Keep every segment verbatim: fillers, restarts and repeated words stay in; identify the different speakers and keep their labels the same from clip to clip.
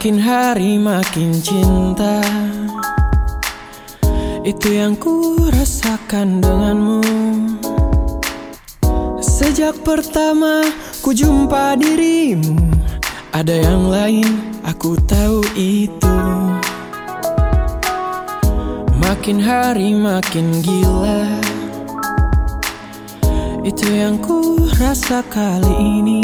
Speaker 1: Makin hari makin cinta, itu yang ku rasakan denganmu. Sejak pertama ku jumpa dirimu, ada yang lain, aku tahu itu. Makin hari makin gila, itu yang ku rasa kali ini.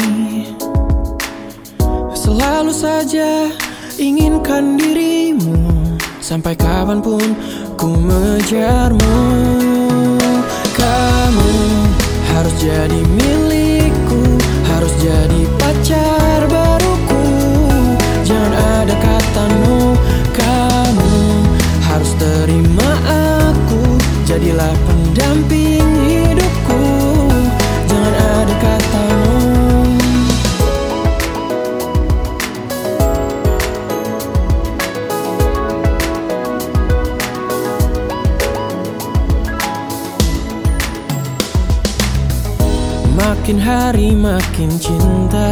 Speaker 1: Selalu saja inginkan dirimu, sampai kapanpun ku mengejarmu. Kamu harus jadi milikku, harus jadi pacar baruku. Jangan ada kata no, kamu harus terima aku, jadilah pendamping hidupku. Jangan ada kata no. Makin hari makin cinta,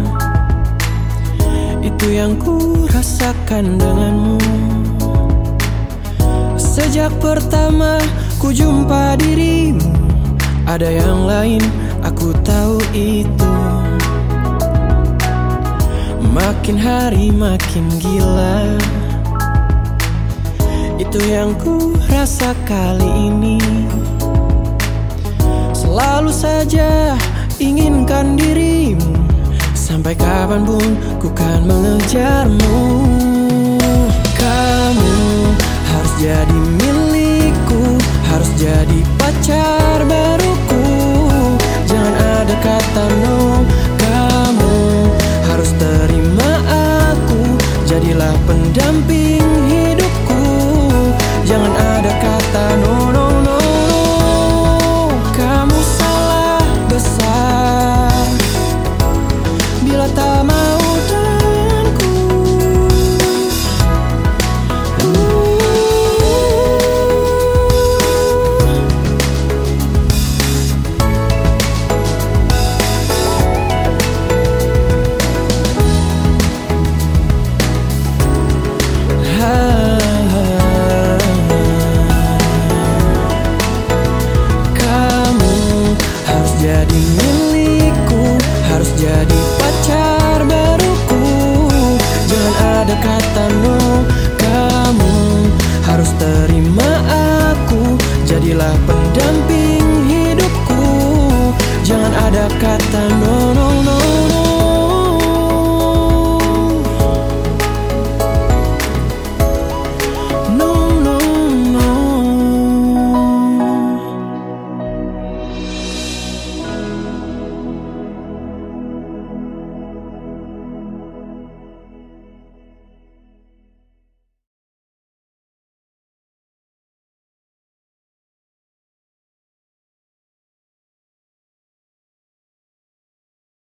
Speaker 1: itu yang ku rasakan denganmu. Sejak pertama ku jumpa dirimu, ada yang lain, aku tahu itu. Makin hari makin gila, itu yang ku rasa kali ini. Selalu saja inginkan dirimu, sampai kapanpun ku kan mengejarmu. Kamu harus jadi milikku, harus jadi